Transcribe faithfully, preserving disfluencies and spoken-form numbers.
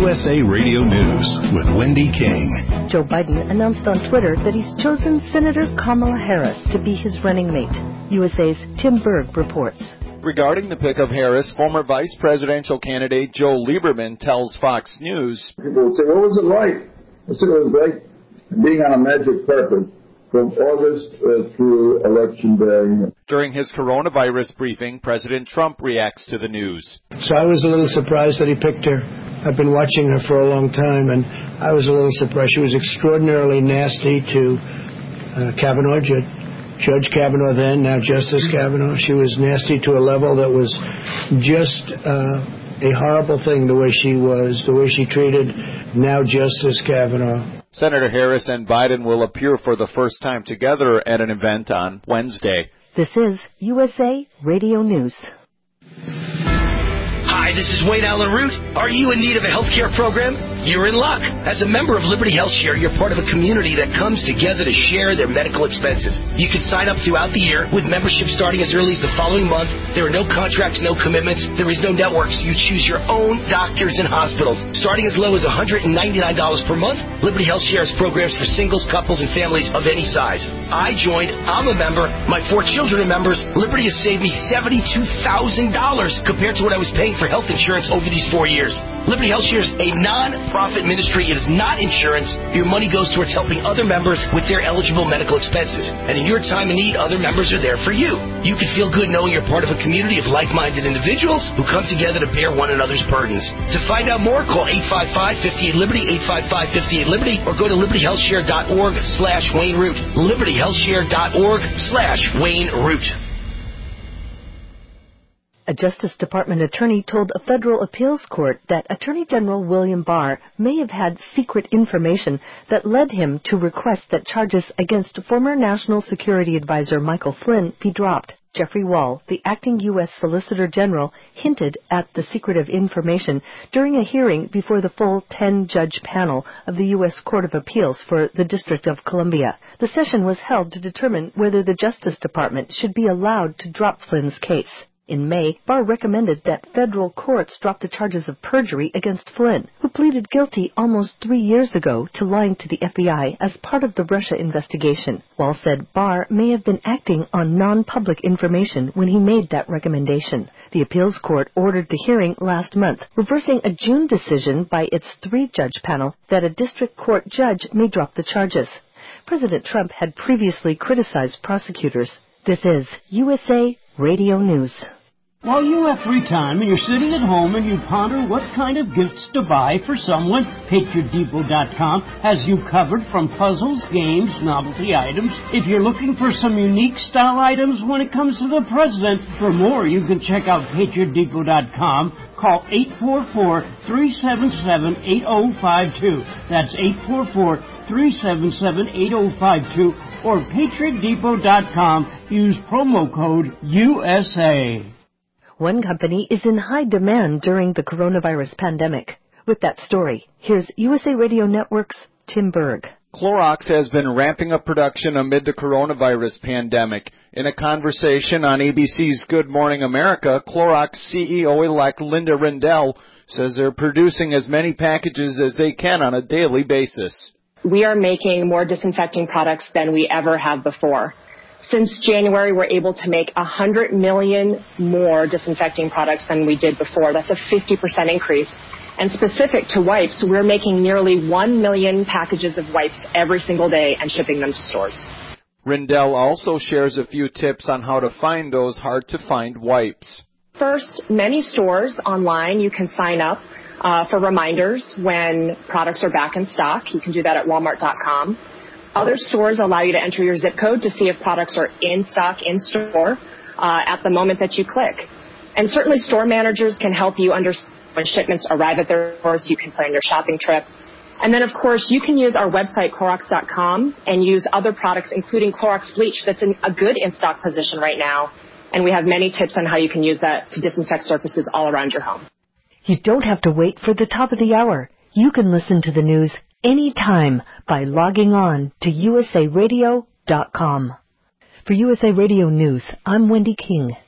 U S A Radio News with Wendy King. Joe Biden announced on Twitter that he's chosen Senator Kamala Harris to be his running mate. U S A's Tim Berg reports. Regarding the pick of Harris, former vice presidential candidate Joe Lieberman tells Fox News. People would say, what was it like? I said it was like being on a magic carpet from August uh, through Election Day. During his coronavirus briefing, President Trump reacts to the news. So I was a little surprised that he picked her. I've been watching her for a long time, and I was a little surprised. She was extraordinarily nasty to uh, Kavanaugh, Judge, Judge Kavanaugh then, now Justice Kavanaugh. She was nasty to a level that was just uh, a horrible thing, the way she was, the way she treated now Justice Kavanaugh. Senator Harris and Biden will appear for the first time together at an event on Wednesday. This is U S A Radio News. Hi, this is Wayne Allen Root. Are you in need of a health care program? You're in luck. As a member of Liberty Health Share, you're part of a community that comes together to share their medical expenses. You can sign up throughout the year with membership starting as early as the following month. There are no contracts, no commitments. There is no networks. You choose your own doctors and hospitals. Starting as low as one hundred ninety-nine dollars per month, Liberty Health Share has programs for singles, couples, and families of any size. I joined. I'm a member. My four children are members. Liberty has saved me seventy-two thousand dollars compared to what I was paying for health insurance over these four years. Liberty Health Share is a non-profit ministry. It is not insurance. Your money goes towards helping other members with their eligible medical expenses. And in your time of need, other members are there for you. You can feel good knowing you're part of a community of like-minded individuals who come together to bear one another's burdens. To find out more, call eight five five, five eight Liberty, eight five five, five eight Liberty, or go to liberty health share dot org slash Wayne Root. liberty health share dot org slash Wayne Root. A Justice Department attorney told a federal appeals court that Attorney General William Barr may have had secret information that led him to request that charges against former National Security Advisor Michael Flynn be dropped. Jeffrey Wall, the acting U S Solicitor General, hinted at the secretive information during a hearing before the full ten-judge panel of the U S Court of Appeals for the District of Columbia. The session was held to determine whether the Justice Department should be allowed to drop Flynn's case. In May, Barr recommended that federal courts drop the charges of perjury against Flynn, who pleaded guilty almost three years ago to lying to the F B I as part of the Russia investigation. Wall said Barr may have been acting on non-public information when he made that recommendation. The appeals court ordered the hearing last month, reversing a June decision by its three-judge panel that a district court judge may drop the charges. President Trump had previously criticized prosecutors. This is U S A Radio News. While you have free time and you're sitting at home and you ponder what kind of gifts to buy for someone, Patriot Depot dot com has you covered from puzzles, games, novelty items. If you're looking for some unique style items when it comes to the president, for more you can check out Patriot Depot dot com. Call eight four four, three seven seven, eight zero five two. That's eight four four, three seven seven, eight zero five two. Or Patriot Depot dot com. Use promo code U S A. One company is in high demand during the coronavirus pandemic. With that story, here's U S A Radio Network's Tim Berg. Clorox has been ramping up production amid the coronavirus pandemic. In a conversation on A B C's Good Morning America, Clorox C E O-elect Linda Rendell says they're producing as many packages as they can on a daily basis. We are making more disinfecting products than we ever have before. Since January, we're able to make one hundred million more disinfecting products than we did before. That's a fifty percent increase. And specific to wipes, we're making nearly one million packages of wipes every single day and shipping them to stores. Rendell also shares a few tips on how to find those hard-to-find wipes. First, many stores online, you can sign up uh, for reminders when products are back in stock. You can do that at walmart dot com. Other stores allow you to enter your zip code to see if products are in stock in store uh, at the moment that you click. And certainly store managers can help you understand when shipments arrive at their stores. You can plan your shopping trip. And then, of course, you can use our website, Clorox dot com, and use other products, including Clorox Bleach, that's in a good in-stock position right now. And we have many tips on how you can use that to disinfect surfaces all around your home. You don't have to wait for the top of the hour. You can listen to the news anytime by logging on to U S A radio dot com. For U S A Radio News, I'm Wendy King.